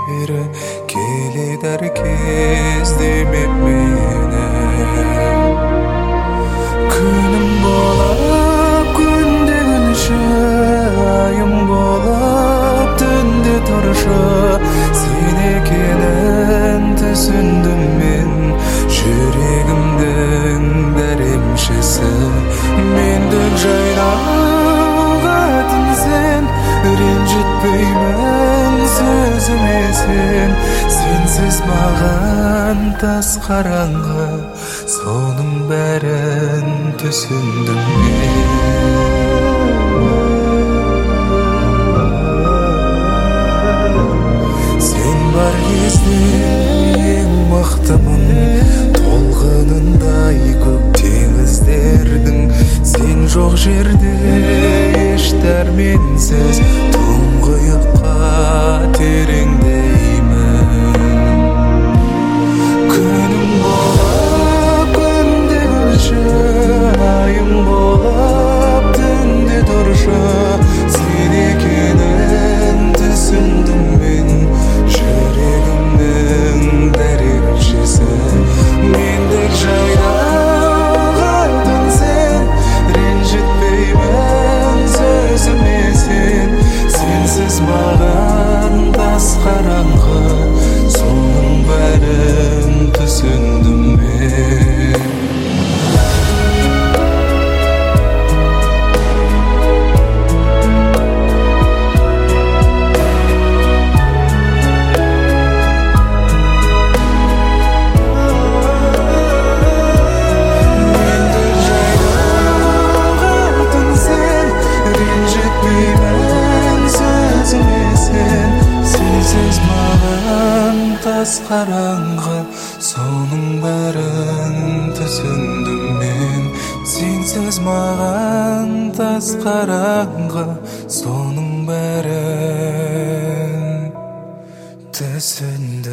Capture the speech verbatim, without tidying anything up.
бері келеді кездемеп менен. Күнім болып күнде күнші, айым болып түнде тұршы, сен екенін түсіндім мен, жүрегімдің дәремшесі. Мендік жайнағатын сен, ренжітпеймін сөзіме сен. Сенсіз маған тас қараңғы, соның бәрін түсіндім мен. Сен бар кезде ең мықтымын, толқынындай көк теңіздердің. Сен жоқ жерде еш дәрменсіз, тұңғиыққа тереңдеймін. Күнім болып күнде күнші, айым болып түнде тұршы, сен екенін түсіндім мен, жүрегімнің дәремшесі. Мендік жайнағатын сен, ренжітпеймін сөзіме сен. Сенсіз маған тас қараңғы, соның бәрін түсіндім мен. Сенсіз маған тас қараңғы, соның бәрін түсіндім мен. Сенсіз маған тас қараңғы, соның бәрін түсіндім.